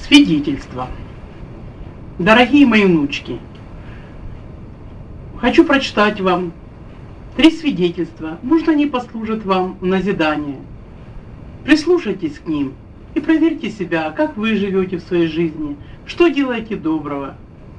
Свидетельство. Дорогие мои внучки, хочу прочитать вам 3 свидетельства. Может, они послужат вам в назидание. Прислушайтесь к ним и проверьте себя, как вы живете в своей жизни, что делаете доброго.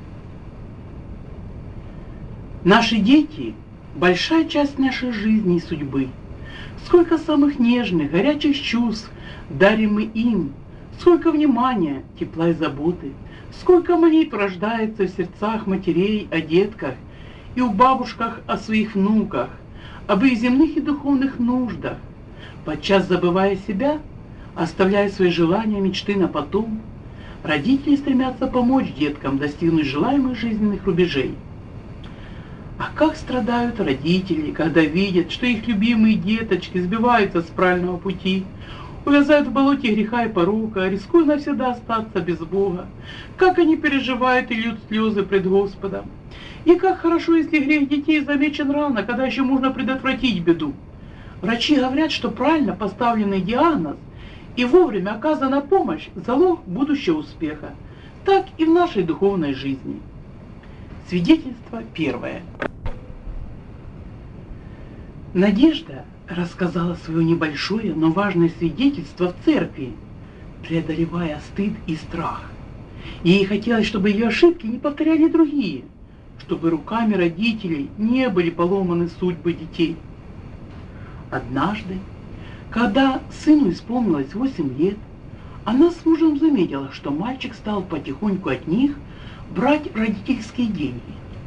Наши дети – большая часть нашей жизни и судьбы. Сколько самых нежных, горячих чувств дарим мы им, сколько внимания, тепла и заботы, сколько молитв рождается в сердцах матерей о детках и у бабушках о своих внуках, об их земных и духовных нуждах, подчас забывая себя, оставляя свои желания, мечты на потом, родители стремятся помочь деткам достигнуть желаемых жизненных рубежей. А как страдают родители, когда видят, что их любимые деточки сбиваются с правильного пути, увязают в болоте греха и порока, рискуя навсегда остаться без Бога. Как они переживают и льют слезы пред Господом. И как хорошо, если грех детей замечен рано, когда еще можно предотвратить беду. Врачи говорят, что правильно поставленный диагноз и вовремя оказана помощь – залог будущего успеха. Так и в нашей духовной жизни. Свидетельство первое. Надежда рассказала свое небольшое, но важное свидетельство в церкви, преодолевая стыд и страх. Ей хотелось, чтобы ее ошибки не повторяли другие, чтобы руками родителей не были поломаны судьбы детей. Однажды, когда сыну исполнилось 8 лет, она с мужем заметила, что мальчик стал потихоньку от них брать родительские деньги.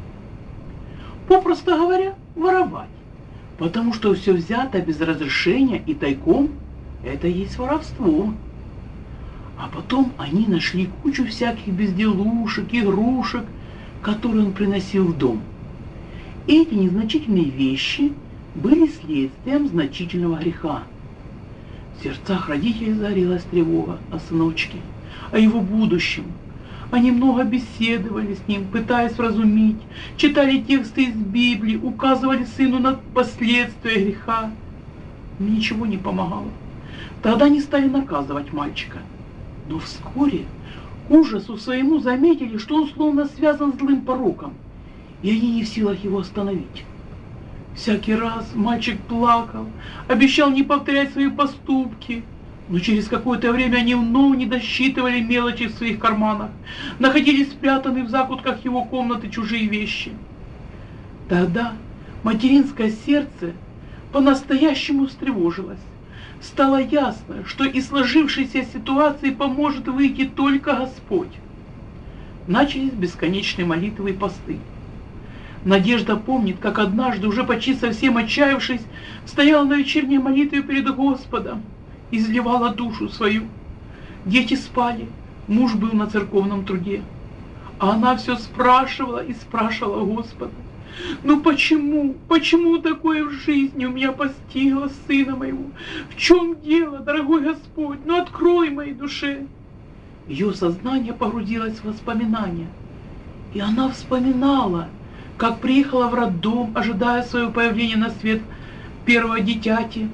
Попросту говоря, воровать. Потому что все взято без разрешения и тайком – это есть воровство. А потом они нашли кучу всяких безделушек, игрушек, которые он приносил в дом. Эти незначительные вещи были следствием значительного греха. В сердцах родителей загорелась тревога о сыночке, о его будущем. Они много беседовали с ним, пытаясь вразумить, читали тексты из Библии, указывали сыну на последствия греха. Ничего не помогало. Тогда они стали наказывать мальчика. Но вскоре к ужасу своему заметили, что он словно связан с злым пороком, и они не в силах его остановить. Всякий раз мальчик плакал, обещал не повторять свои поступки. Но через какое-то время они вновь не досчитывали мелочи в своих карманах, находили спрятанные в закутках его комнаты чужие вещи. Тогда материнское сердце по-настоящему встревожилось. Стало ясно, что из сложившейся ситуации поможет выйти только Господь. Начались бесконечные молитвы и посты. Надежда помнит, как однажды, уже почти совсем отчаявшись, стояла на вечерней молитве перед Господом, изливала душу свою. Дети спали, муж был на церковном труде. А она все спрашивала и спрашивала Господа: ну почему такое в жизни у меня постигло сына моего? В чем дело, дорогой Господь? Ну открой моей душе. Ее сознание погрузилось в воспоминания. И она вспоминала, как приехала в роддом, ожидая своего появления на свет первого дитяти.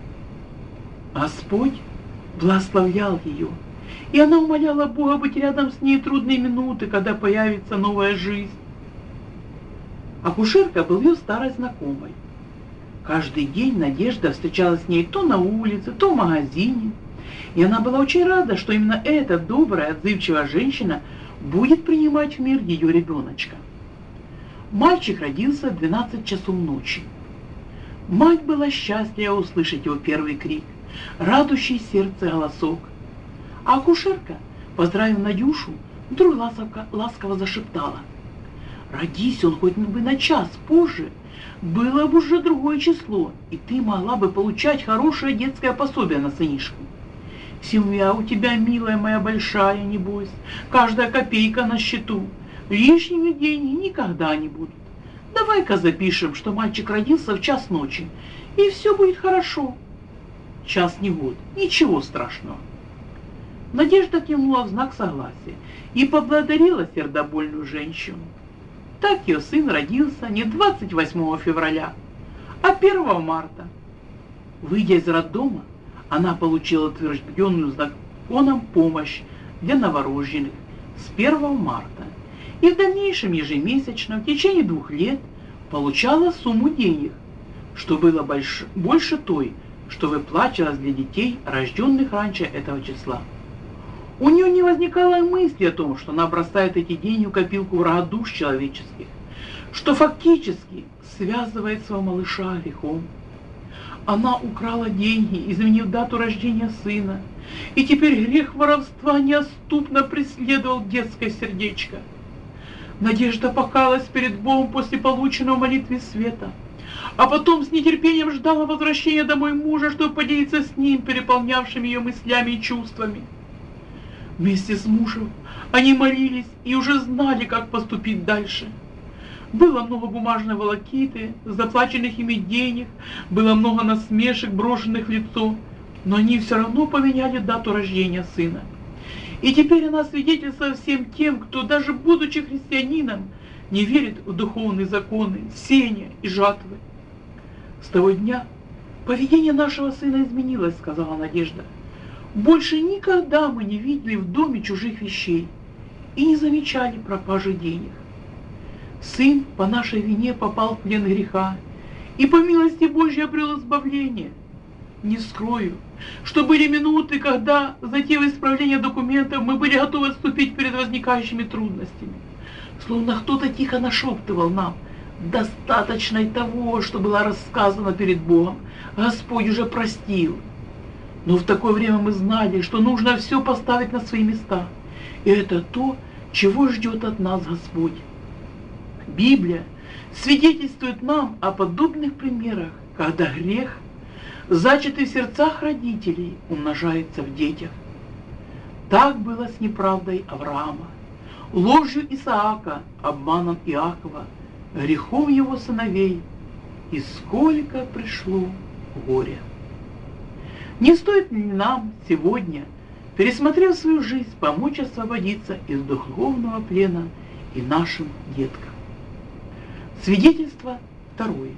Господь благословлял ее, и она умоляла Бога быть рядом с ней в трудные минуты, когда появится новая жизнь. Акушерка был ее старой знакомой. Каждый день Надежда встречалась с ней то на улице, то в магазине, и она была очень рада, что именно эта добрая, отзывчивая женщина будет принимать в мир ее ребеночка. Мальчик родился в 12 часов ночи. Мать была счастлива услышать его первый крик, радующий сердце голосок. А акушерка, поздравив Надюшу, вдруг ласково зашептала: родись он хоть бы на час позже, было бы уже другое число, и ты могла бы получать хорошее детское пособие на сынишку. Семья у тебя, милая моя, большая, не бойся, каждая копейка на счету, лишними деньги никогда не будут. Давай-ка запишем, что мальчик родился в час ночи, и все будет хорошо. Час не год, ничего страшного. Надежда кивнула в знак согласия и поблагодарила сердобольную женщину. Так ее сын родился не 28 февраля, а 1 марта. Выйдя из роддома, она получила утвержденную законом помощь для новорожденных с 1 марта и в дальнейшем ежемесячно в течение 2 лет получала сумму денег, что было больше той, что выплачивалось для детей, рожденных раньше этого числа. У нее не возникало и мысли о том, что она бросает эти деньги в копилку врага душ человеческих, что фактически связывает своего малыша грехом. Она украла деньги, изменив дату рождения сына, и теперь грех воровства неотступно преследовал детское сердечко. Надежда покаялась перед Богом после полученного молитвы света, а потом с нетерпением ждала возвращения домой мужа, чтобы поделиться с ним переполнявшими ее мыслями и чувствами. Вместе с мужем они молились и уже знали, как поступить дальше. Было много бумажной волокиты, заплаченных ими денег, было много насмешек, брошенных в лицо, но они все равно поменяли дату рождения сына. И теперь она свидетельствует всем тем, кто даже будучи христианином, не верит в духовные законы, сеяния и жатвы. С того дня поведение нашего сына изменилось, сказала Надежда. Больше никогда мы не видели в доме чужих вещей и не замечали пропажи денег. Сын по нашей вине попал в плен греха и по милости Божьей обрел избавление. Не скрою, что были минуты, когда, затеяв исправление документов, мы были готовы отступить перед возникающими трудностями. Словно кто-то тихо нашептывал нам: достаточно и того, что было рассказано перед Богом, Господь уже простил. Но в такое время мы знали, что нужно все поставить на свои места. И это то, чего ждет от нас Господь. Библия свидетельствует нам о подобных примерах, когда грех, зачатый в сердцах родителей, умножается в детях. Так было с неправдой Авраама, ложью Исаака, обманом Иакова, грехом его сыновей, и сколько пришло горя. Не стоит ли нам сегодня, пересмотрев свою жизнь, помочь освободиться из духовного плена и нашим деткам? Свидетельство второе.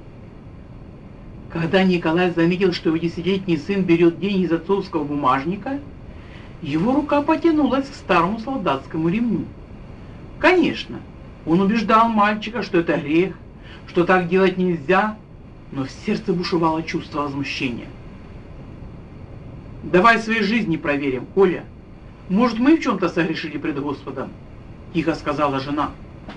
Когда Николай заметил, что его 10-летний сын берет деньги из отцовского бумажника, его рука потянулась к старому солдатскому ремню. Конечно, он убеждал мальчика, что это грех, что так делать нельзя, но в сердце бушевало чувство возмущения. «Давай своей жизни проверим, Коля. Может, мы в чем-то согрешили пред Господом?» – тихо сказала жена.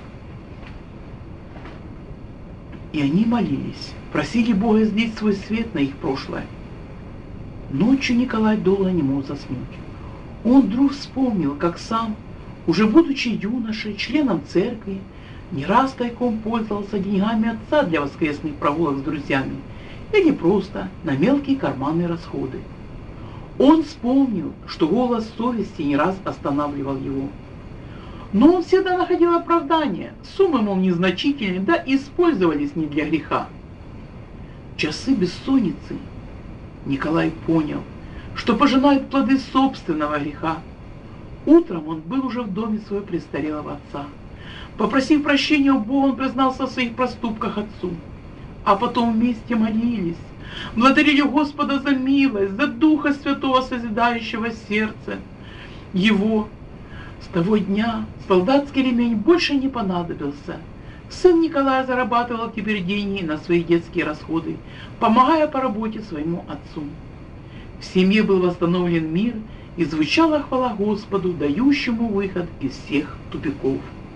И они молились, просили Бога излить свой свет на их прошлое. Ночью Николай долго не мог заснуть. Он вдруг вспомнил, как сам, уже будучи юношей, членом церкви, не раз тайком пользовался деньгами отца для воскресных прогулок с друзьями или просто на мелкие карманные расходы. Он вспомнил, что голос совести не раз останавливал его. Но он всегда находил оправдание, суммы, мол, незначительные, да и использовались не для греха. В часы бессонницы Николай понял, что пожинает плоды собственного греха. Утром он был уже в доме своего престарелого отца. Попросив прощения у Бога, он признался в своих проступках отцу. А потом вместе молились, благодарили Господа за милость, за Духа Святого, созидающего сердце его. С того дня солдатский ремень больше не понадобился. Сын Николая зарабатывал теперь деньги на свои детские расходы, помогая по работе своему отцу. В семье был восстановлен мир, и звучала хвала Господу, дающему выход из всех тупиков.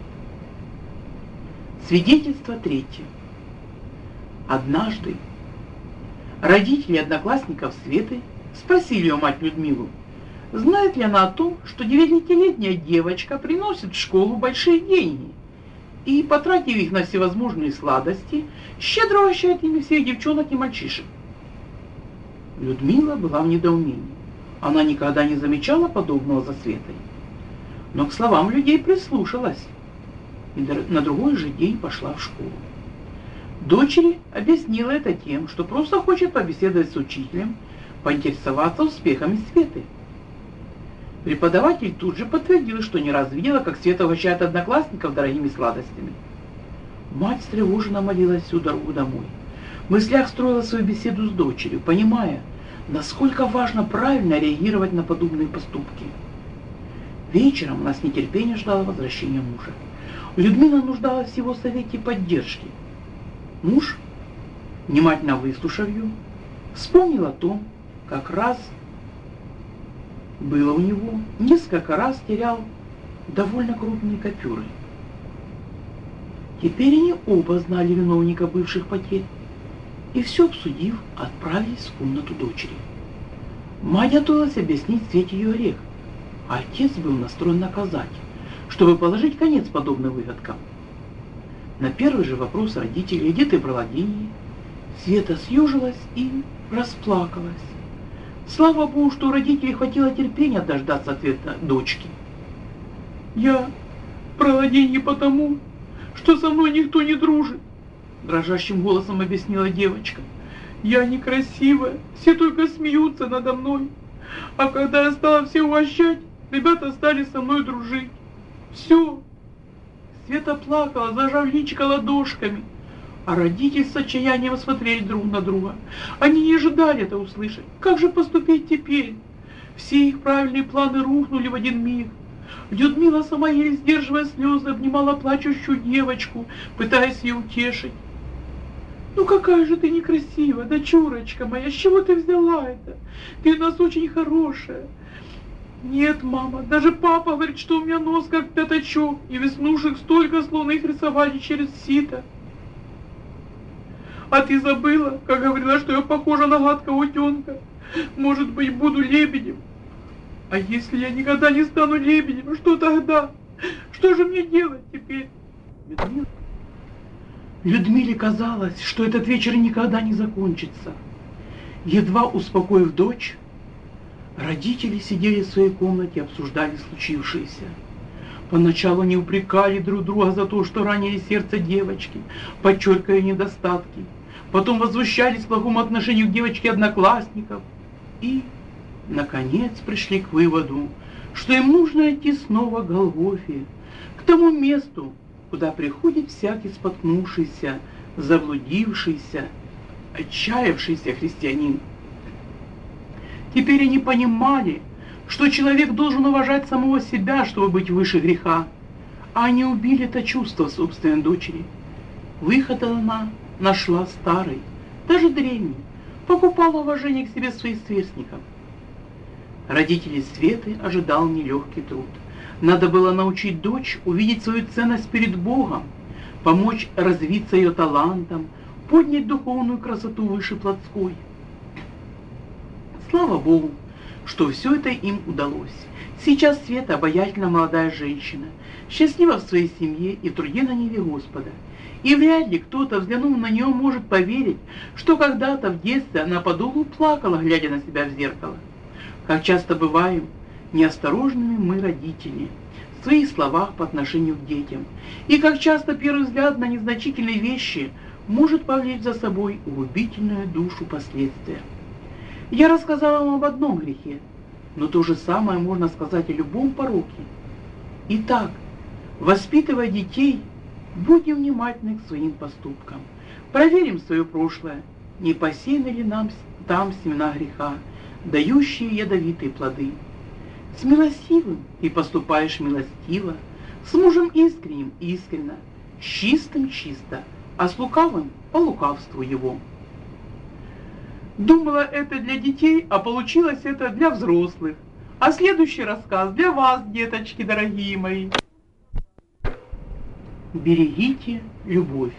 Свидетельство третье. Однажды родители одноклассников Светы спросили ее мать Людмилу, знает ли она о том, что 9-летняя девочка приносит в школу большие деньги и, потратив их на всевозможные сладости, щедро угощает ими всех девчонок и мальчишек. Людмила была в недоумении. Она никогда не замечала подобного за Светой, но к словам людей прислушалась и на другой же день пошла в школу. Дочери объяснила это тем, что просто хочет побеседовать с учителем, поинтересоваться успехами Светы. Преподаватель тут же подтвердил, что не раз видела, как Света угощает одноклассников дорогими сладостями. Мать встревоженно молилась всю дорогу домой. В мыслях строила свою беседу с дочерью, понимая, насколько важно правильно реагировать на подобные поступки. Вечером она с нетерпением ждала возвращения мужа. Людмила нуждалась в его совете и поддержке. Муж, внимательно выслушав ее, вспомнил о том, как раз было у него, несколько раз терял довольно крупные купюры. Теперь они оба знали виновника бывших потерь, и все обсудив, отправились в комнату дочери. Мать готовилась объяснить Свете ее грех, а отец был настроен наказать, чтобы положить конец подобным выходкам. На первый же вопрос родителей, где ты брала деньги, Света съежилась и расплакалась. Слава Богу, что у родителей хватило терпения дождаться ответа дочки. «Я брала деньги потому, что со мной никто не дружит», — дрожащим голосом объяснила девочка. «Я некрасивая, все только смеются надо мной. А когда я стала всех угощать, ребята стали со мной дружить. Все». Света плакала, зажав личико ладошками, а родители с отчаянием смотрели друг на друга. Они не ожидали это услышать. Как же поступить теперь? Все их правильные планы рухнули в один миг. Людмила, сама еле сдерживая слезы, обнимала плачущую девочку, пытаясь ее утешить. «Ну какая же ты некрасивая, дочурочка моя, с чего ты взяла это? Ты у нас очень хорошая». «Нет, мама, даже папа говорит, что у меня нос как пятачок, и веснушек столько, словно их рисовали через сито. А ты забыла, как говорила, что я похожа на гадкого утенка? Может быть, буду лебедем? А если я никогда не стану лебедем, что тогда? Что же мне делать теперь?» Людмиле казалось, что этот вечер никогда не закончится. Едва успокоив дочь, родители сидели в своей комнате и обсуждали случившееся. Поначалу они упрекали друг друга за то, что ранили сердце девочки, подчеркивая недостатки. Потом возмущались плохому отношению к девочке одноклассников. И, наконец, пришли к выводу, что им нужно идти снова к Голгофе, к тому месту, куда приходит всякий споткнувшийся, заблудившийся, отчаявшийся христианин. Теперь они понимали, что человек должен уважать самого себя, чтобы быть выше греха, а они убили это чувство собственной дочери. Выход она нашла старый, даже древний, покупала уважение к себе своих сверстников. Родителей Светы ожидал нелегкий труд. Надо было научить дочь увидеть свою ценность перед Богом, помочь развиться ее талантам, поднять духовную красоту выше плотской. Слава Богу, что все это им удалось. Сейчас Света обаятельная молодая женщина, счастлива в своей семье и в труде на ниве Господа. И вряд ли кто-то, взглянув на нее, может поверить, что когда-то в детстве она подолгу плакала, глядя на себя в зеркало. Как часто бываем неосторожными мы, родители, в своих словах по отношению к детям. И как часто первый взгляд на незначительные вещи может повлечь за собой губительную душу последствия. Я рассказала вам об одном грехе, но то же самое можно сказать о любом пороке. Итак, воспитывая детей, будем внимательны к своим поступкам. Проверим свое прошлое, не посеяны ли нам там семена греха, дающие ядовитые плоды. С милостивым ты поступаешь милостиво, с мужем искренним искренно, с чистым чисто, а с лукавым по лукавству его. Думала, это для детей, а получилось это для взрослых. А следующий рассказ для вас, деточки дорогие мои. Берегите любовь.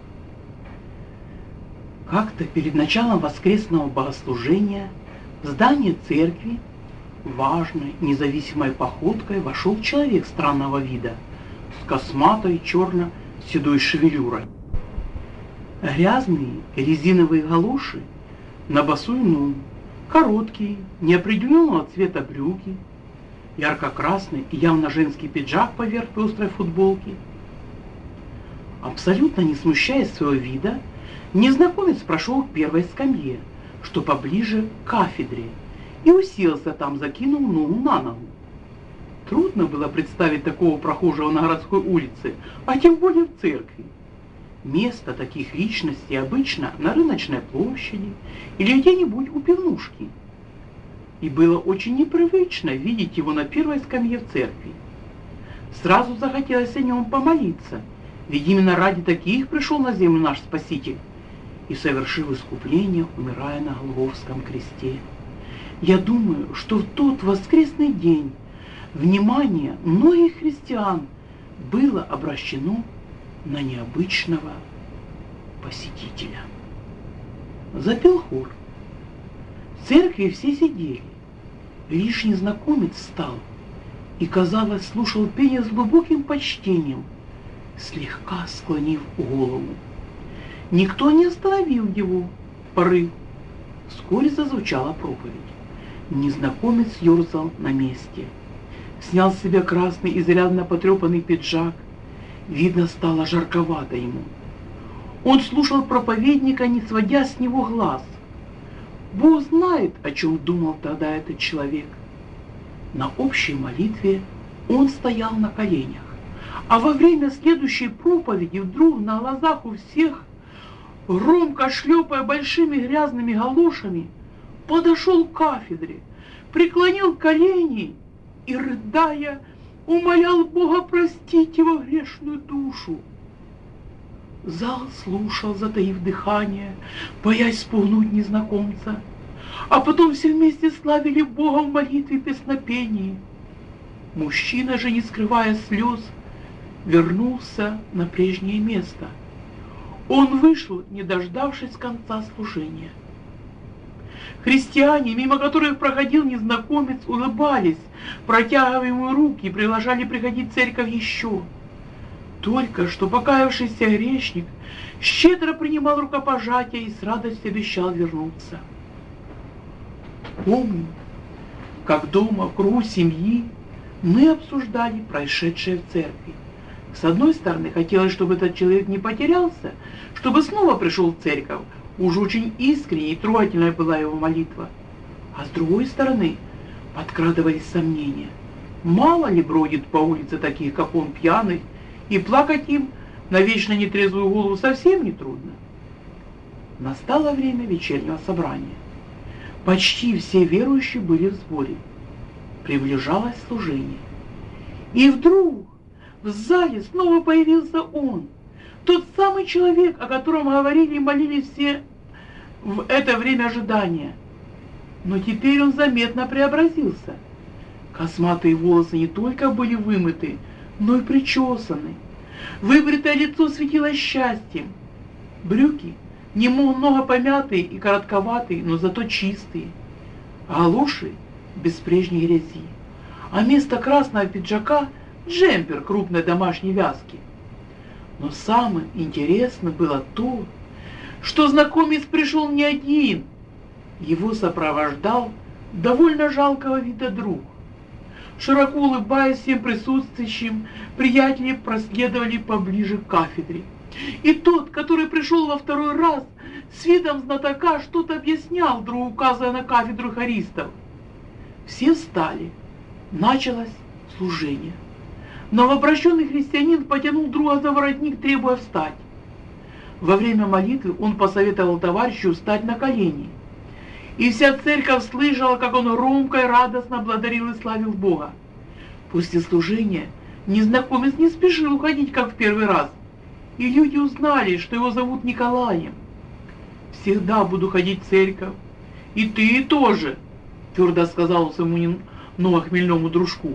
Как-то перед началом воскресного богослужения в здание церкви важной, независимой походкой вошел человек странного вида с косматой черно-седой шевелюрой. Грязные резиновые галоши на босую ногу, короткие, неопределенного цвета брюки, ярко-красный и явно женский пиджак поверх пестрой футболки. Абсолютно не смущаясь своего вида, незнакомец прошел к первой скамье, что поближе к кафедре, и уселся там, закинув ногу на ногу. Трудно было представить такого прохожего на городской улице, а тем более в церкви. Место таких личностей обычно на рыночной площади или где-нибудь у пивнушки. и было очень непривычно видеть его на первой скамье в церкви. Сразу захотелось о нем помолиться, ведь именно ради таких пришел на землю наш Спаситель и совершил искупление, умирая на Голгофском кресте. Я думаю, что в тот воскресный день внимание многих христиан было обращено на необычного посетителя. Запел хор. В церкви все сидели. Лишь незнакомец встал и, казалось, слушал пение с глубоким почтением, слегка склонив голову. Никто не остановил его порыв. Вскоре зазвучала проповедь. Незнакомец ерзал на месте. Снял с себя красный, изрядно потрепанный пиджак. Видно, стало жарковато ему. Он слушал проповедника, не сводя с него глаз. Бог знает, о чем думал тогда этот человек. На общей молитве он стоял на коленях, а во время следующей проповеди вдруг на глазах у всех, громко шлепая большими грязными галошами, подошел к кафедре, преклонил колени и, рыдая, умолял Бога простить его грешную душу. Зал слушал, затаив дыхание, боясь спугнуть незнакомца, а потом все вместе славили Бога в молитве и песнопении. Мужчина же, не скрывая слез, вернулся на прежнее место. Он вышел, не дождавшись конца служения. Христиане, мимо которых проходил незнакомец, улыбались, протягивая ему руки, и приглашали приходить в церковь еще. Только что покаявшийся грешник щедро принимал рукопожатие и с радостью обещал вернуться. Помню, как дома в кругу семьи мы обсуждали происшедшее в церкви. С одной стороны, хотелось, чтобы этот человек не потерялся, чтобы снова пришел в церковь. Уж очень искренней и трогательной была его молитва. А с другой стороны, подкрадывались сомнения. Мало ли бродит по улице таких, как он, пьяных, и плакать им на вечно нетрезвую голову совсем не трудно. Настало время вечернего собрания. Почти все верующие были в сборе. Приближалось служение. И вдруг в зале снова появился он, тот самый человек, о котором говорили и молились все в это время ожидания. Но теперь он заметно преобразился. Косматые волосы не только были вымыты, но и причесаны. Выбритое лицо светилось счастьем. Брюки немного помятые и коротковатые, но зато чистые. Галоши без прежней грязи. А вместо красного пиджака джемпер крупной домашней вязки. Но самым интересным было то, что знакомец пришел не один. Его сопровождал довольно жалкого вида друг. Широко улыбаясь всем присутствующим, приятели проследовали поближе к кафедре. И тот, который пришел во второй раз, с видом знатока что-то объяснял, вдруг указывая на кафедру хористов. Все встали. Началось служение. Новообращенный христианин потянул друга за воротник, требуя встать. Во время молитвы он посоветовал товарищу встать на колени. И вся церковь слышала, как он громко и радостно благодарил и славил Бога. После служения незнакомец не спешил уходить, как в первый раз, и люди узнали, что его зовут Николаем. «Всегда буду ходить в церковь, и ты тоже», — твердо сказал своему новохмельному дружку.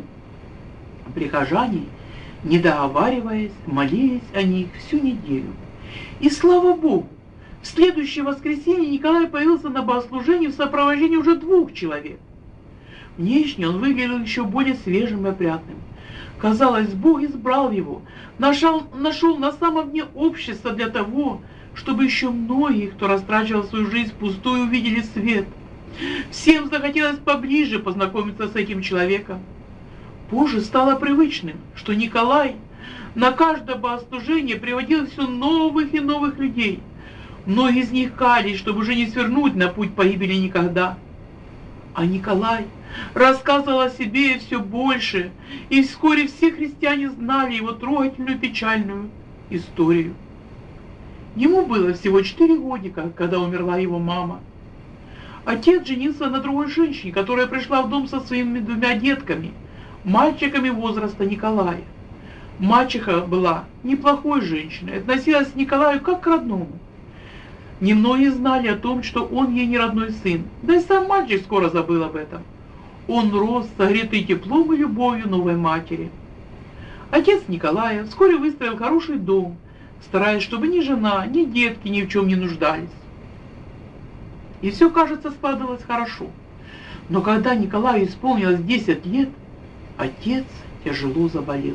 Прихожане, не договариваясь, молились о них всю неделю. И слава Богу, в следующее воскресенье Николай появился на богослужении в сопровождении уже 2 человек. Внешне он выглядел еще более свежим и опрятным. Казалось, Бог избрал его, нашел на самом дне общества для того, чтобы еще многие, кто растрачивал свою жизнь впустую, увидели свет. Всем захотелось поближе познакомиться с этим человеком. Позже стало привычным, что Николай на каждое богослужение приводил все новых и новых людей. Многие из них каялись, чтобы уже не свернуть на путь погибели никогда. А Николай рассказывал о себе все больше, и вскоре все христиане знали его трогательную печальную историю. Ему было всего 4 годика, когда умерла его мама. Отец женился на другой женщине, которая пришла в дом со своими двумя детками, мальчиками возраста Николая. Мачеха была неплохой женщиной, относилась к Николаю как к родному. Немногие знали о том, что он ей не родной сын, да и сам мальчик скоро забыл об этом. Он рос, согретый теплом и любовью новой матери. Отец Николая вскоре выстроил хороший дом, стараясь, чтобы ни жена, ни детки ни в чем не нуждались. И все, кажется, складывалось хорошо. Но когда Николаю исполнилось 10 лет, отец тяжело заболел.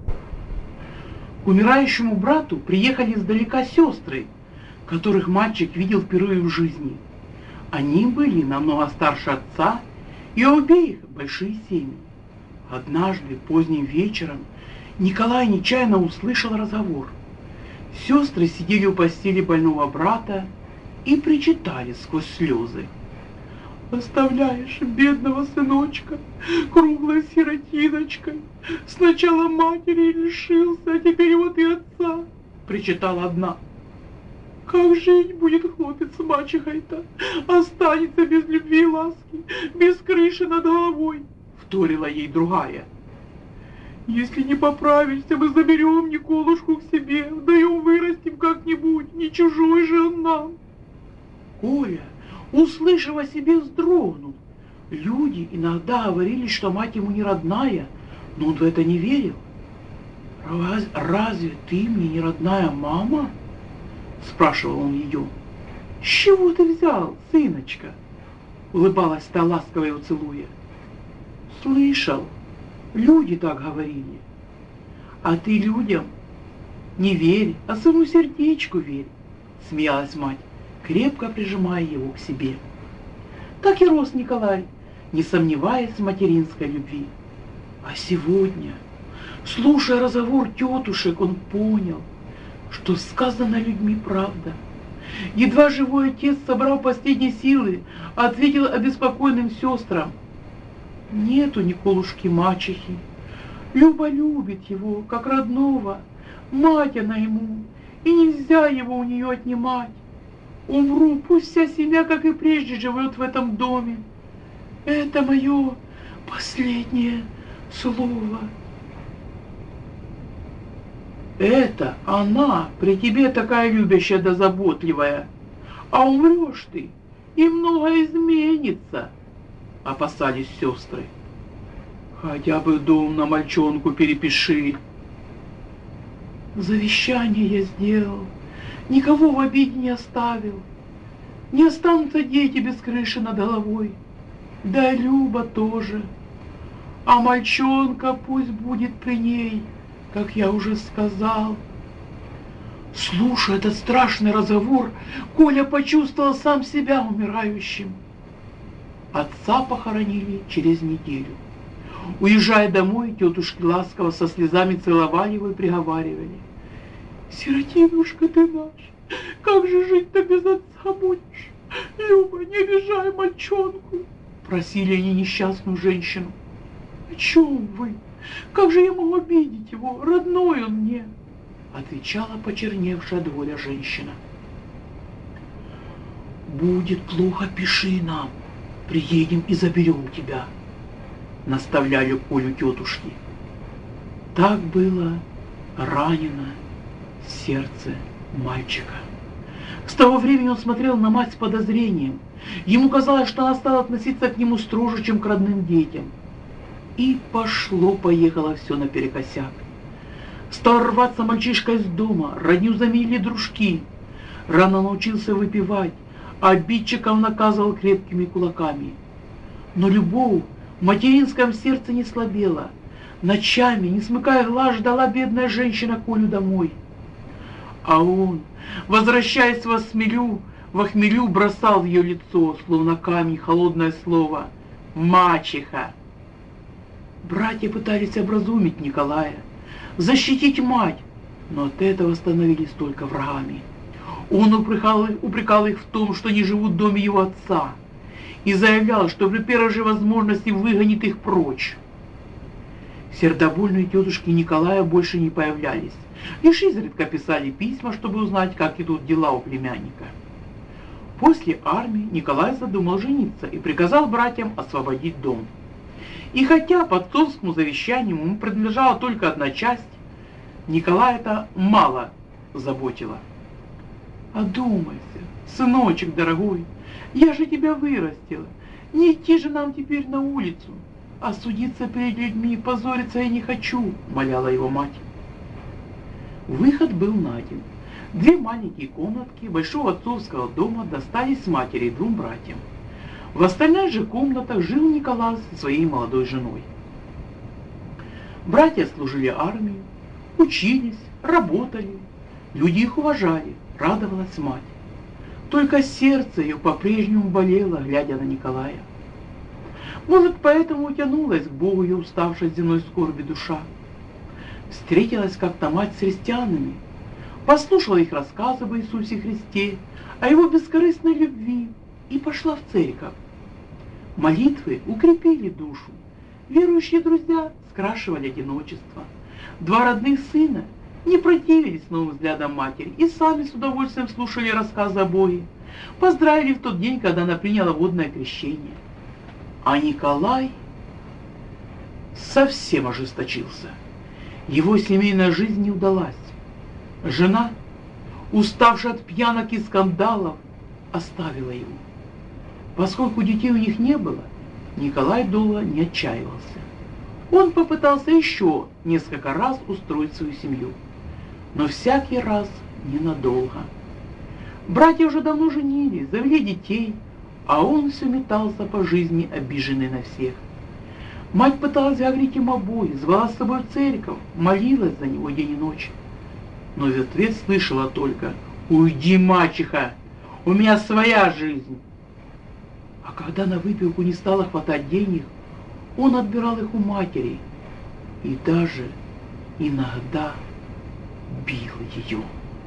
К умирающему брату приехали издалека сестры, которых мальчик видел впервые в жизни. Они были намного старше отца, и у обеих большие семьи. Однажды поздним вечером Николай нечаянно услышал разговор. Сестры сидели у постели больного брата и причитали сквозь слезы. «Оставляешь бедного сыночка круглой сиротиночкой. Сначала матери лишился, а теперь вот и отца», — причитала одна. «Как жить будет хлопец с мачехой-то? Останется без любви и ласки, без крыши над головой», — вторила ей другая. «Если не поправишься, мы заберем Николушку к себе, да и вырастим как-нибудь, не чужой же он нам». Коля, услышав о себе, вздрогнул. Люди иногда говорили, что мать ему не родная, но он в это не верил. «Разве ты мне не родная мама?» — спрашивал он ее. «С чего ты взял, сыночка?» — улыбалась та, ласково его целуя. «Слышал, люди так говорили. А ты людям не верь, а своему сердечку верь», — смеялась мать, крепко прижимая его к себе. Так и рос Николай, не сомневаясь в материнской любви. А сегодня, слушая разговор тетушек, он понял, что сказано людьми правда. Едва живой отец, собрал последние силы, ответил обеспокоенным сестрам: «Нету Николушки мачехи. Люба любит его, как родного. Мать она ему, и нельзя его у нее отнимать. Умру, пусть вся семья, как и прежде, живет в этом доме. Это мое последнее слово». «Это она при тебе такая любящая да заботливая, а умрешь ты, и многое изменится», — опасались сестры. «Хотя бы дом на мальчонку перепиши». «Завещание я сделал, никого в обиде не оставил. Не останутся дети без крыши над головой, да и Люба тоже. А мальчонка пусть будет при ней, как я уже сказал». Слушая этот страшный разговор, Коля почувствовал сам себя умирающим. Отца похоронили через неделю. Уезжая домой, тетушки ласково со слезами целовали его и приговаривали: «Сиротинушка ты наш, как же жить-то без отца будешь? Люба, не обижай мальчонку», — просили они несчастную женщину. «О чем вы? Как же я могу обидеть его? Родной он мне», — отвечала почерневшая от горя женщина. «Будет плохо, пиши нам, приедем и заберем тебя», — наставляли Колю тетушки. Так было ранено сердце мальчика. С того времени он смотрел на мать с подозрением. Ему казалось, что она стала относиться к нему строже, чем к родным детям. И пошло-поехало все наперекосяк. Стал рваться мальчишка из дома, родню заменили дружки. Рано научился выпивать, а обидчиков наказывал крепкими кулаками. Но любовь в материнском сердце не слабела. Ночами, не смыкая глаз, ждала бедная женщина Колю домой. А он, возвращаясь во хмелю, бросал в ее лицо, словно камень, холодное слово: «Мачеха». Братья пытались образумить Николая, защитить мать, но от этого становились только врагами. Он упрекал их в том, что не живут в доме его отца, и заявлял, что при первой же возможности выгонит их прочь. Сердобольные тетушки Николая больше не появлялись, лишь изредка писали письма, чтобы узнать, как идут дела у племянника. После армии Николай задумал жениться и приказал братьям освободить дом. И хотя по отцовскому завещанию ему принадлежала только одна часть, Николая это мало заботило. «Одумайся, сыночек дорогой, я же тебя вырастила, не идти же нам теперь на улицу, а судиться перед людьми, позориться я не хочу», — моляла его мать. Выход был найден. 2 маленькие комнатки большого отцовского дома достались матери и 2 братьям. В остальных же комнатах жил Николай со своей молодой женой. Братья служили армии, учились, работали. Люди их уважали, радовалась мать. Только сердце ее по-прежнему болело, глядя на Николая. Может, поэтому тянулась к Богу ее уставшая от земной скорби душа. Встретилась как-то мать с христианами, послушала их рассказы об Иисусе Христе, о его бескорыстной любви и пошла в церковь. Молитвы укрепили душу, верующие друзья скрашивали одиночество. 2 родных сына не противились новым взглядам матери и сами с удовольствием слушали рассказы о Боге, поздравили в тот день, когда она приняла водное крещение. А Николай совсем ожесточился. Его семейная жизнь не удалась. Жена, уставшая от пьянок и скандалов, оставила его. Поскольку детей у них не было, Николай долго не отчаивался. Он попытался еще несколько раз устроить свою семью, но всякий раз ненадолго. Братья уже давно женились, завели детей, а он все метался по жизни, обиженный на всех. Мать пыталась говорить им обоих, звала с собой в церковь, молилась за него день и ночь. Но в ответ слышала только: «Уйди, мачеха, у меня своя жизнь». А когда на выпивку не стало хватать денег, он отбирал их у матери и даже иногда бил ее.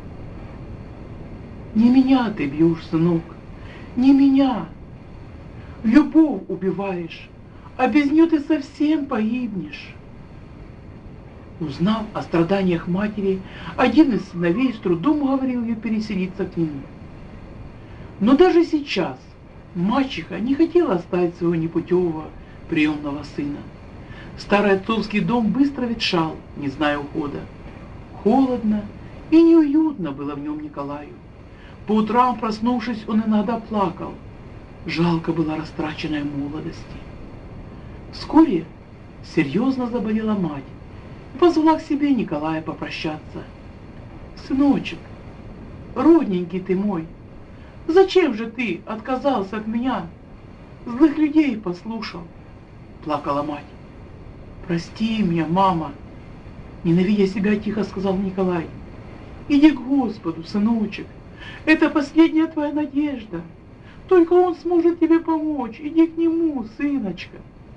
«Не меня ты бьешь, сынок, не меня. Любовь убиваешь, а без нее ты совсем погибнешь». Узнав о страданиях матери, один из сыновей с трудом уговорил ее переселиться к нему. Но даже сейчас мачеха не хотела оставить своего непутевого приемного сына. Старый отцовский дом быстро ветшал, не зная ухода. Холодно и неуютно было в нем Николаю. По утрам, проснувшись, он иногда плакал. Жалко была растраченная молодости. Вскоре серьезно заболела мать и позвала к себе Николая попрощаться. «Сыночек, родненький ты мой, зачем же ты отказался от меня? Злых людей послушал», — плакала мать. «Прости меня, мама», — ненавидя себя, тихо сказал Николай. «Иди к Господу, сыночек, это последняя твоя надежда. Только Он сможет тебе помочь. Иди к Нему, сыночка».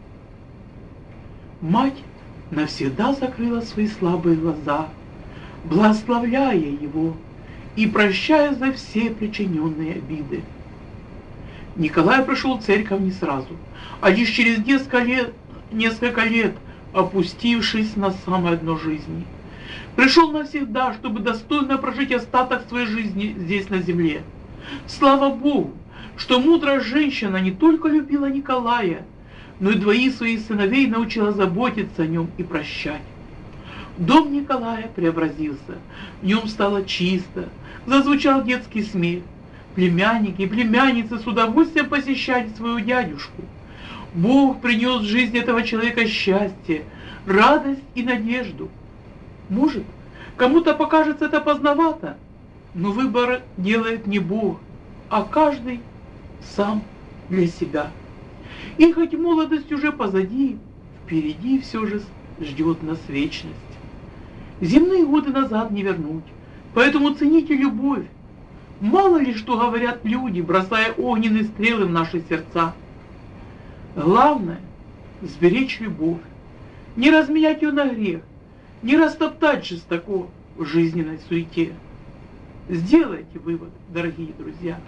Мать навсегда закрыла свои слабые глаза, благословляя его и прощая за все причиненные обиды. Николай пришел в церковь не сразу, а лишь через несколько лет, опустившись на самое дно жизни. Пришел навсегда, чтобы достойно прожить остаток своей жизни здесь на земле. Слава Богу, что мудрая женщина не только любила Николая, но и 2 своих сыновей научила заботиться о нем и прощать. Дом Николая преобразился, в нем стало чисто, зазвучал детский смех. Племянники и племянницы с удовольствием посещали своего дядюшку. Бог принес в жизнь этого человека счастье, радость и надежду. Может, кому-то покажется это поздновато, но выбор делает не Бог, а каждый сам для себя. И хоть молодость уже позади, впереди все же ждет нас вечность. Земные годы назад не вернуть, поэтому цените любовь. Мало ли что говорят люди, бросая огненные стрелы в наши сердца. Главное — сберечь любовь, не разменять ее на грех, не растоптать жестоко в жизненной суете. Сделайте вывод, дорогие друзья.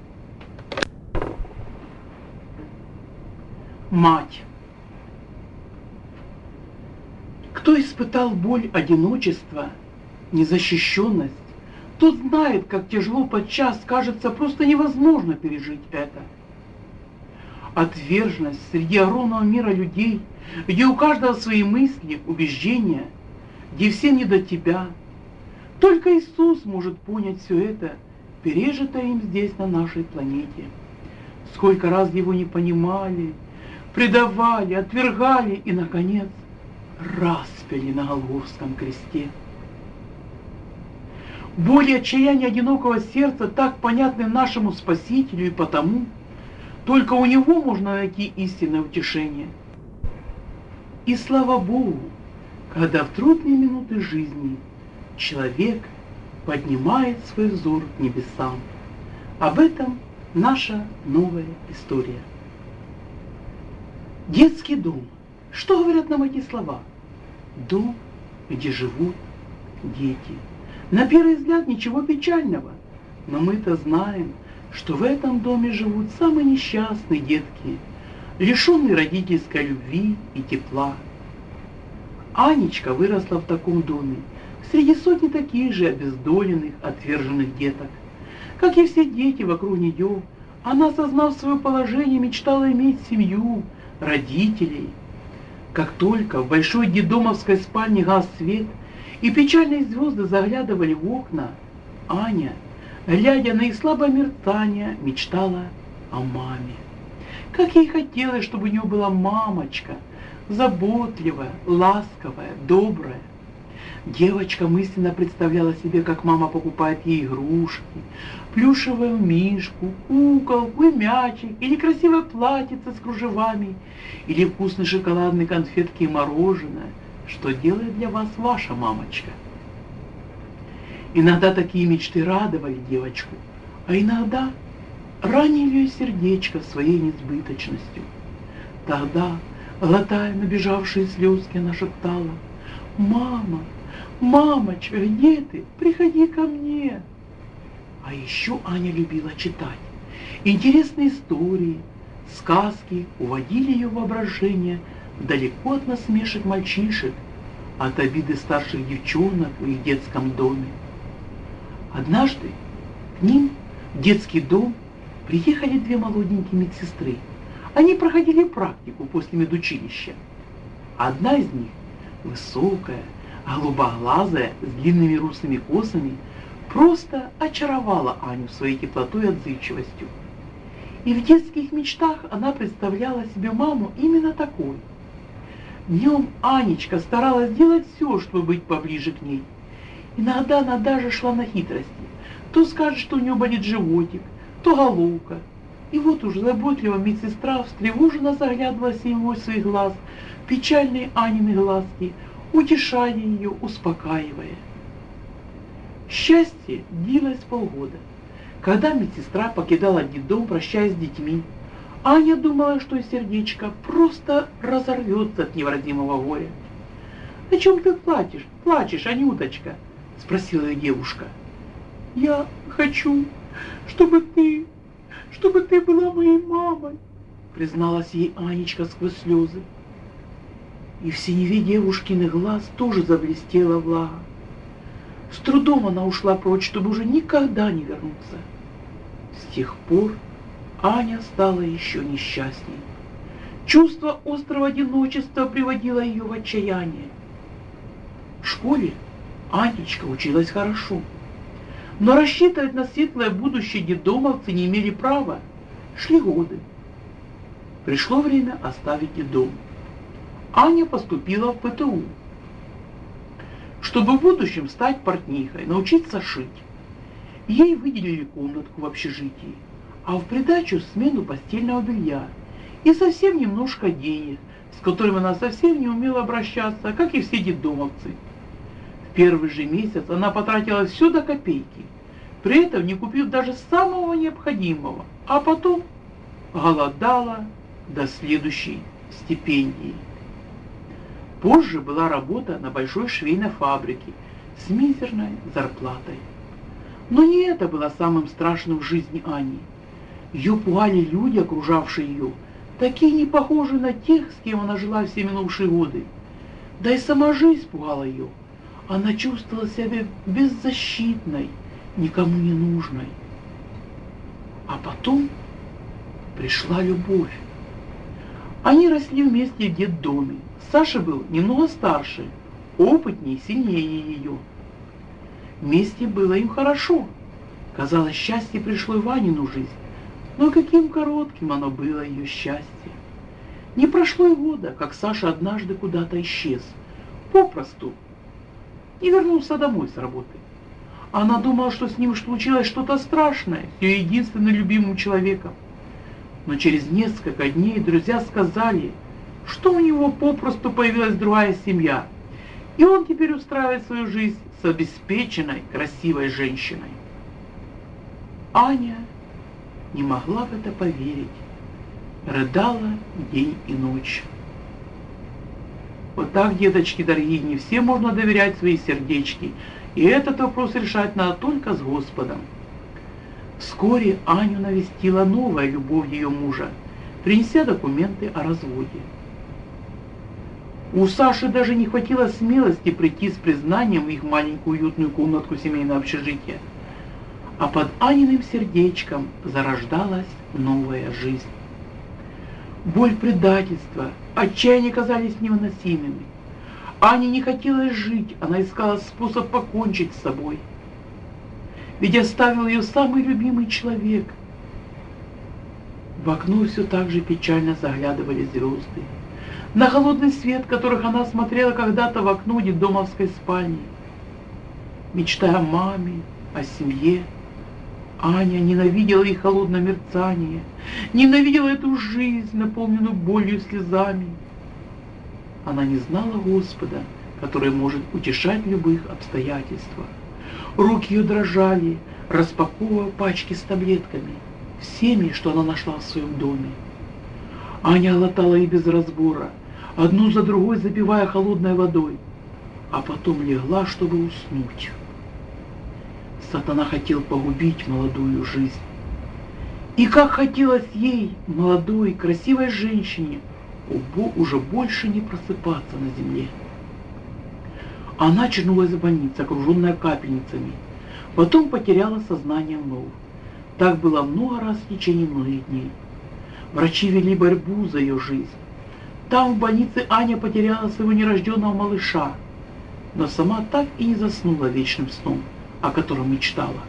Мать. Кто испытал боль одиночества, незащищенность, Тот знает, как тяжело подчас, кажется, просто невозможно пережить это. Отверженность среди огромного мира людей, где у каждого свои мысли, убеждения, где всем не до тебя. Только Иисус может понять все это, пережитое им здесь, на нашей планете. Сколько раз его не понимали, предавали, отвергали и, наконец, распяли на Голгофском кресте. Боль и отчаяние одинокого сердца так понятны нашему Спасителю, и потому только у Него можно найти истинное утешение. И слава Богу, когда в трудные минуты жизни человек поднимает свой взор к небесам. Об этом наша новая история. Детский дом. Что говорят нам эти слова? Дом, где живут дети. На первый взгляд ничего печального, но мы-то знаем, что в этом доме живут самые несчастные детки, лишенные родительской любви и тепла. Анечка выросла в таком доме, среди сотни таких же обездоленных, отверженных деток. Как и все дети вокруг нее, она, осознав свое положение, мечтала иметь семью, родителей. Как только в большой детдомовской спальне гас свет, и печальные звезды заглядывали в окна, Аня, глядя на их слабое мерцание, мечтала о маме. Как ей хотелось, чтобы у нее была мамочка, заботливая, ласковая, добрая. Девочка мысленно представляла себе, как мама покупает ей игрушки, плюшевую мишку, куколку и мячик, или красивое платьице с кружевами, или вкусные шоколадные конфетки и мороженое. Что делает для вас ваша мамочка? Иногда такие мечты радовали девочку, а иногда ранили ее сердечко своей несбыточностью. Тогда, глотая набежавшие слезки, она шептала: «Мама, мамочка, где ты? Приходи ко мне!» А еще Аня любила читать. Интересные истории, сказки уводили ее воображение далеко от насмешек мальчишек, от обиды старших девчонок в их детском доме. Однажды к ним в детский дом приехали две молоденькие медсестры. Они проходили практику после медучилища. Одна из них, высокая, голубоглазая, с длинными русыми косами, просто очаровала Аню своей теплотой и отзывчивостью. И в детских мечтах она представляла себе маму именно такой. Днем Анечка старалась делать все, чтобы быть поближе к ней. Иногда она даже шла на хитрости. То скажет, что у нее болит животик, то головка. И вот уж заботливая медсестра встревоженно заглядывалась ему из своих глаз, печальные Анины глазки, утешая ее, успокаивая. Счастье длилось полгода. Когда медсестра покидала детдом, прощаясь с детьми, Аня думала, что сердечко просто разорвется от невыразимого горя. «О чем ты плачешь, Анюточка?» — спросила ее девушка. «Я хочу, чтобы ты была моей мамой», — призналась ей Анечка сквозь слезы. И в синеве девушкиных глаз тоже заблестела влага. С трудом она ушла прочь, чтобы уже никогда не вернуться. С тех пор Аня стала еще несчастней. Чувство острого одиночества приводило ее в отчаяние. В школе Анечка училась хорошо, но рассчитывать на светлое будущее детдомовцы не имели права. Шли годы. Пришло время оставить детдом. Аня поступила в ПТУ, чтобы в будущем стать портнихой, научиться шить. Ей выделили комнатку в общежитии, а в придачу смену постельного белья и совсем немножко денег, с которыми она совсем не умела обращаться, как и все детдомовцы. В первый же месяц она потратила все до копейки, при этом не купив даже самого необходимого, а потом голодала до следующей стипендии. Позже была работа на большой швейной фабрике с мизерной зарплатой. Но не это было самым страшным в жизни Ани. Ее пугали люди, окружавшие ее, такие не похожие на тех, с кем она жила все минувшие годы. Да и сама жизнь пугала ее. Она чувствовала себя беззащитной, никому не нужной. А потом пришла любовь. Они росли вместе в детдоме. Саша был немного старше, опытнее и сильнее ее. Вместе было им хорошо. Казалось, счастье пришло и в Анину жизнь. Но каким коротким оно было, ее счастье. Не прошло и года, как Саша однажды куда-то исчез. Попросту. И вернулся домой с работы. Она думала, что с ним случилось что-то страшное, с ее единственным любимым человеком. Но через несколько дней друзья сказали, что у него попросту появилась другая семья, и он теперь устраивает свою жизнь с обеспеченной, красивой женщиной. Аня не могла в это поверить, рыдала день и ночь. Вот так, деточки дорогие, не всем можно доверять свои сердечки, и этот вопрос решать надо только с Господом. Вскоре Аню навестила новая любовь ее мужа, принеся документы о разводе. У Саши даже не хватило смелости прийти с признанием в их маленькую уютную комнатку семейного общежития. А под Аниным сердечком зарождалась новая жизнь. Боль предательства, отчаяние казались невыносимыми. Ане не хотелось жить, она искала способ покончить с собой. Ведь оставил ее самый любимый человек. В окно все так же печально заглядывали звезды. На холодный свет, которых она смотрела когда-то в окно детдомовской спальни. Мечтая о маме, о семье, Аня ненавидела их холодное мерцание, ненавидела эту жизнь, наполненную болью и слезами. Она не знала Господа, который может утешать в любых обстоятельствах. Руки ее дрожали, распаковывая пачки с таблетками, всеми, что она нашла в своем доме. Аня глотала их без разбора, одну за другой запивая холодной водой, а потом легла, чтобы уснуть. Сатана хотел погубить молодую жизнь. И как хотелось ей, молодой, красивой женщине, уже больше не просыпаться на земле. Она очнулась в больнице, окруженная капельницами. Потом потеряла сознание вновь. Так было много раз в течение многих дней. Врачи вели борьбу за ее жизнь. Там, в больнице, Аня потеряла своего нерожденного малыша, но сама так и не заснула вечным сном, о котором мечтала.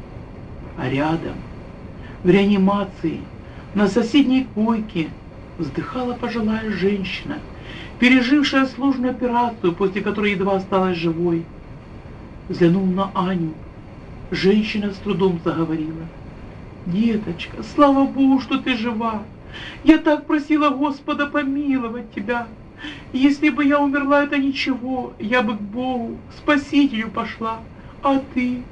А рядом, в реанимации, на соседней койке, вздыхала пожилая женщина, пережившая сложную операцию, после которой едва осталась живой. Взглянув на Аню, женщина с трудом заговорила. «Деточка, слава Богу, что ты жива! Я так просила Господа помиловать тебя! Если бы я умерла, это ничего, я бы к Богу, к Спасителю пошла. А ты,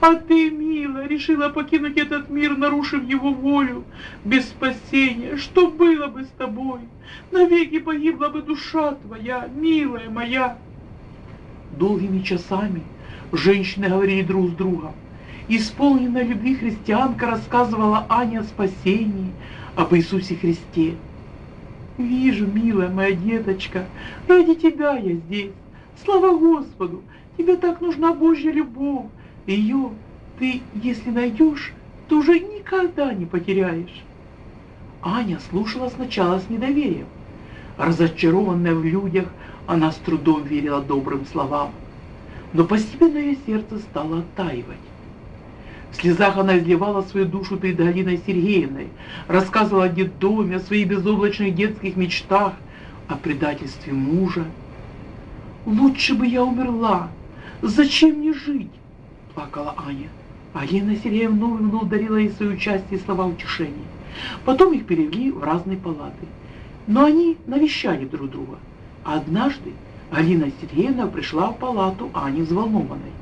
милая, решила покинуть этот мир, нарушив его волю, без спасения. Что было бы с тобой? Навеки погибла бы душа твоя, милая моя». Долгими часами женщины говорили друг с другом. Исполненная любви христианка рассказывала Ане о спасении, об Иисусе Христе. «Вижу, милая моя деточка, ради тебя я здесь. Слава Господу! Тебе так нужна Божья любовь. Ее ты, если найдешь, то уже никогда не потеряешь». Аня слушала сначала с недоверием. Разочарованная в людях, она с трудом верила добрым словам. Но постепенно ее сердце стало оттаивать. В слезах она изливала свою душу перед Галиной Сергеевной, рассказывала о детдоме, о своих безоблачных детских мечтах, о предательстве мужа. «Лучше бы я умерла! Зачем мне жить?» – плакала Аня. А Галина Сергеевна вновь дарила ей свое участие и слова утешения. Потом их перевели в разные палаты. Но они навещали друг друга. А однажды Галина Сергеевна пришла в палату Ани взволнованной.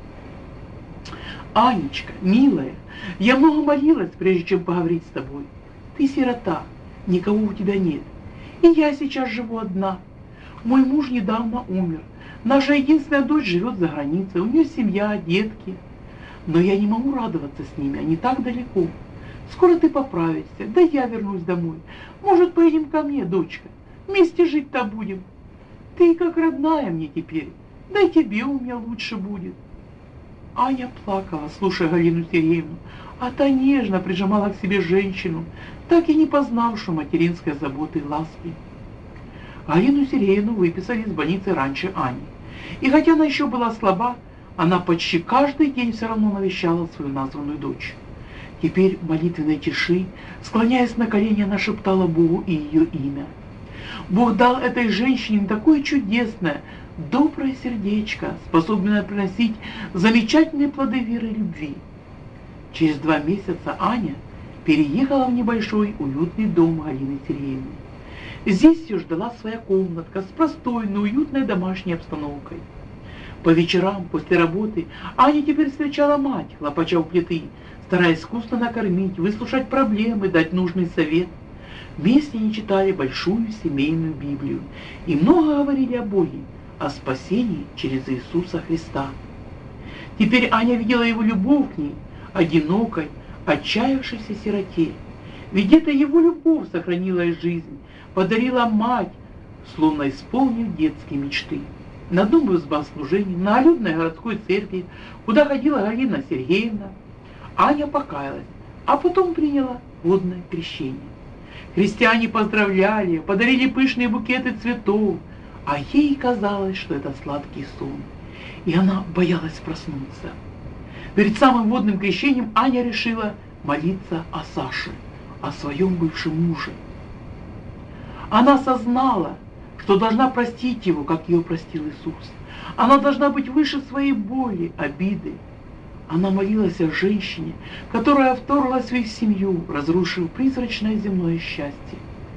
«Анечка, милая, я много молилась, прежде чем поговорить с тобой. Ты сирота, никого у тебя нет. И я сейчас живу одна. Мой муж недавно умер. Наша единственная дочь живет за границей, у нее семья, детки. Но я не могу радоваться с ними, они так далеко. Скоро ты поправишься, да я вернусь домой. Может, поедем ко мне, дочка, вместе жить-то будем. Ты как родная мне теперь, да и тебе у меня лучше будет». Аня плакала, слушая Галину Сергеевну, а та нежно прижимала к себе женщину, так и не познавшую материнской заботы и ласки. Галину Сергеевну выписали из больницы раньше Ани. И хотя она еще была слаба, она почти каждый день все равно навещала свою названную дочь. Теперь в молитвенной тиши, склоняясь на колени, она шептала Богу и ее имя. Бог дал этой женщине такое чудесное, доброе сердечко, способное приносить замечательные плоды веры и любви. Через 2 месяца Аня переехала в небольшой уютный дом Галины Сергеевны. Здесь ее ждала своя комнатка с простой, но уютной домашней обстановкой. По вечерам после работы Аня теперь встречала мать, хлопача у плиты, стараясь вкусно накормить, выслушать проблемы, дать нужный совет. Вместе они читали большую семейную Библию и много говорили о Боге, о спасении через Иисуса Христа. Теперь Аня видела его любовь к ней, одинокой, отчаявшейся сироте. Ведь это его любовь сохранила ей жизнь, подарила мать, словно исполнив детские мечты. На дом богослужения, на людной городской церкви, куда ходила Галина Сергеевна, Аня покаялась, а потом приняла водное крещение. Христиане поздравляли, подарили пышные букеты цветов, а ей казалось, что это сладкий сон, и она боялась проснуться. Перед самым водным крещением Аня решила молиться о Саше, о своем бывшем муже. Она осознала, что должна простить его, как ее простил Иисус. Она должна быть выше своей боли, обиды. Она молилась о женщине, которая вторглась в их семью, разрушив призрачное земное счастье.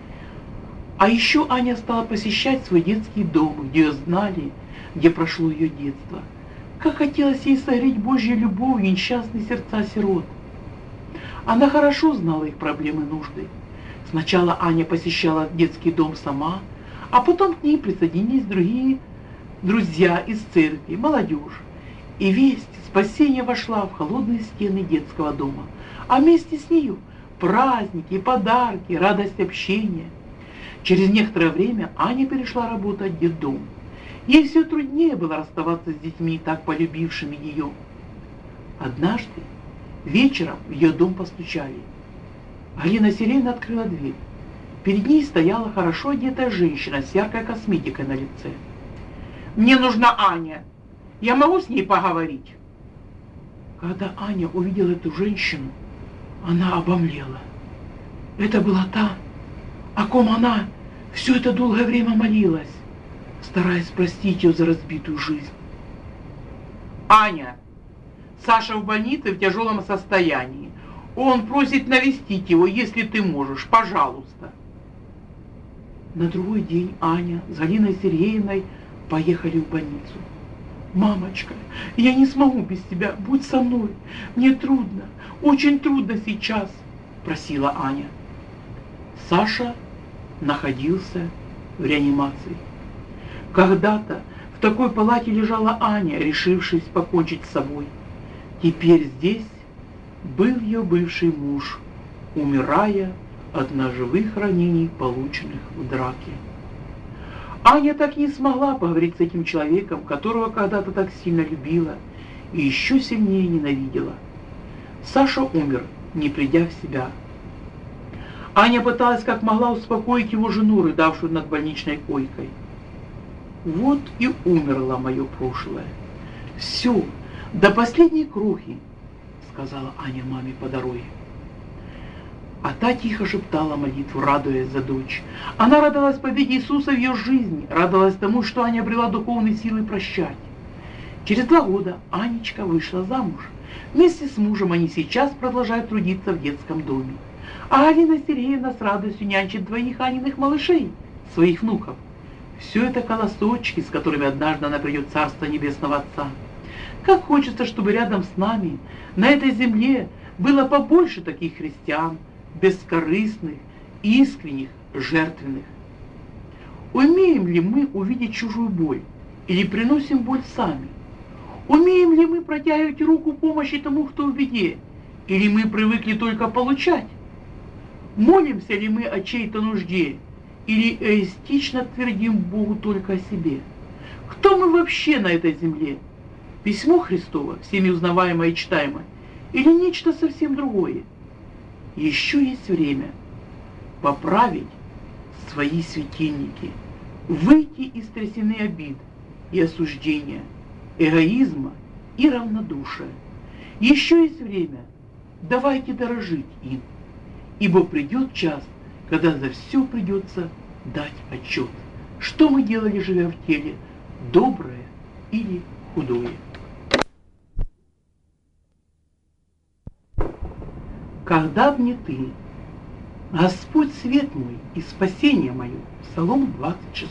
А еще Аня стала посещать свой детский дом, где ее знали, где прошло ее детство. Как хотелось ей согреть Божьей любовью несчастные сердца сирот. Она хорошо знала их проблемы и нужды. Сначала Аня посещала детский дом сама, а потом к ней присоединились другие друзья из церкви, молодежь. И весть спасения вошла в холодные стены детского дома, а вместе с нею праздники, подарки, радость общения. Через некоторое время Аня перешла работать в детдом. Ей все труднее было расставаться с детьми, так полюбившими ее. Однажды вечером в ее дом постучали. Галина Сергеевна открыла дверь. Перед ней стояла хорошо одетая женщина с яркой косметикой на лице. «Мне нужна Аня. Я могу с ней поговорить?» Когда Аня увидела эту женщину, она обомлела. Это была та, о ком она все это долгое время молилась, стараясь простить ее за разбитую жизнь. «Аня, Саша в больнице в тяжелом состоянии. Он просит навестить его, если ты можешь, пожалуйста». На другой день Аня с Галиной Сергеевной поехали в больницу. «Мамочка, я не смогу без тебя, будь со мной. Мне трудно, очень трудно сейчас», – просила Аня. Саша находился в реанимации. Когда-то в такой палате лежала Аня, решившись покончить с собой. Теперь здесь был ее бывший муж, умирая от ножевых ранений, полученных в драке. Аня так и не смогла поговорить с этим человеком, которого когда-то так сильно любила и еще сильнее ненавидела. Саша умер, не придя в себя. Аня пыталась как могла успокоить его жену, рыдавшую над больничной койкой. «Вот и умерло мое прошлое. Все, до последней крохи», — сказала Аня маме по дороге. А та тихо шептала молитву, радуясь за дочь. Она радовалась победе Иисуса в ее жизни, радовалась тому, что Аня обрела духовные силы прощать. Через 2 года Анечка вышла замуж. Вместе с мужем они сейчас продолжают трудиться в детском доме. А Галина Сергеевна с радостью нянчит 2 Аниных малышей, своих внуков. Все это колосочки, с которыми однажды она придет в Царство Небесного Отца. Как хочется, чтобы рядом с нами, на этой земле, было побольше таких христиан, бескорыстных, искренних, жертвенных. Умеем ли мы увидеть чужую боль или приносим боль сами? Умеем ли мы протягивать руку помощи тому, кто в беде, или мы привыкли только получать? Молимся ли мы о чьей-то нужде или эгоистично твердим Богу только о себе? Кто мы вообще на этой земле? Письмо Христово, всеми узнаваемое и читаемое, или нечто совсем другое? Еще есть время поправить свои светильники, выйти из трясины обид и осуждения, эгоизма и равнодушия. Еще есть время, давайте дорожить им, ибо придет час, когда за все придется дать отчет, что мы делали, живя в теле, доброе или худое. Когда б не ты, Господь свет мой и спасение мое, Псалом 26.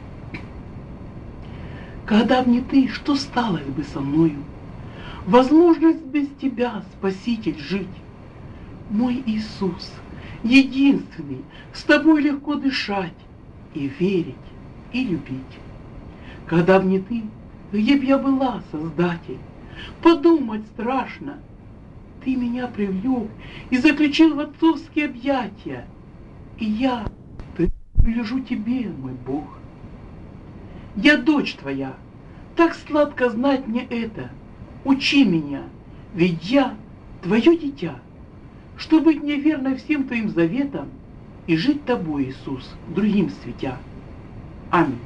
Когда б не ты, что сталось бы со мною? Возможность без тебя, Спаситель, жить. Мой Иисус, единственный, с тобой легко дышать и верить, и любить. Когда б не ты, где б я была, Создатель? Подумать страшно. Ты меня привлек и заключил в отцовские объятия. И я принадлежу тебе, мой Бог. Я дочь твоя, так сладко знать мне это. Учи меня, ведь я твое дитя, что быть мне верной всем твоим заветам и жить тобой, Иисус, другим светя. Аминь.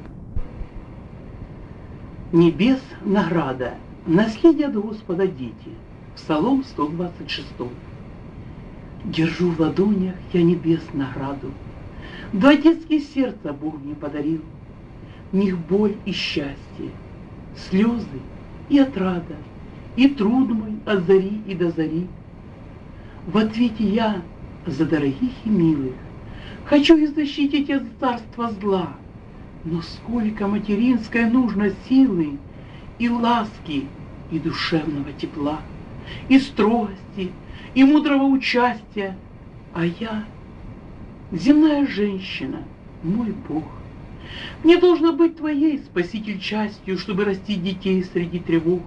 Небес награда, наследие от Господа дети. Псалом 126. Держу в ладонях я небес награду. Два детские сердца Бог мне подарил. В них боль и счастье, слезы и отрада, и труд мой от зари и до зари. В ответе я за дорогих и милых хочу их защитить от царства зла. Но сколько материнской нужно силы и ласки, и душевного тепла, и строгости, и мудрого участия. А я, земная женщина, мой Бог, мне должно быть твоей, Спаситель, частью, чтобы растить детей среди тревог.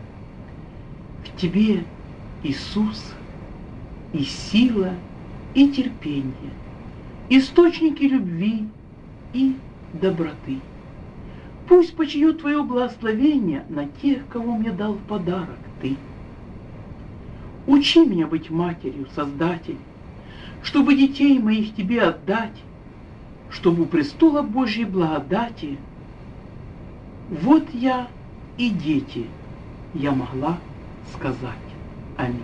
В тебе, Иисус, и сила, и терпение, источники любви и доброты. Пусть почиет твое благословение на тех, кого мне дал в подарок ты. Учи меня быть матерью, Создатель, чтобы детей моих тебе отдать, чтобы у престола Божьей благодати вот я и дети, я могла сказать. Аминь.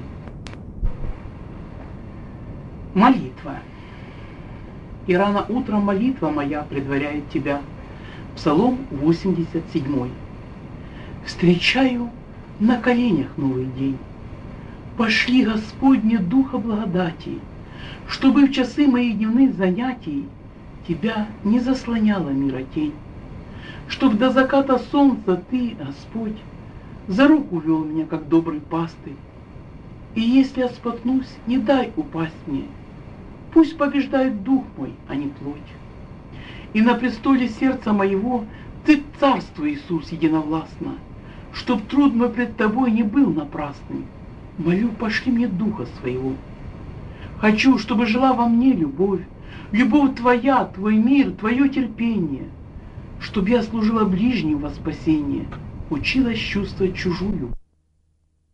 Молитва. И рано утром молитва моя предваряет тебя. Псалом 87. Встречаю на коленях новый день. Пошли, Господне, Духа благодати, чтобы в часы моих дневных занятий тебя не заслоняла мира тень. Чтоб до заката солнца ты, Господь, за руку вел меня, как добрый пастырь. И если я споткнусь, не дай упасть мне. Пусть побеждает дух мой, а не плоть. И на престоле сердца моего ты царство, Иисус, единовластно. Чтоб труд мой пред тобой не был напрасным, молю, пошли мне духа своего. Хочу, чтобы жила во мне любовь, любовь твоя, твой мир, твое терпение. Чтоб я служила ближним во спасение, училась чувствовать чужую.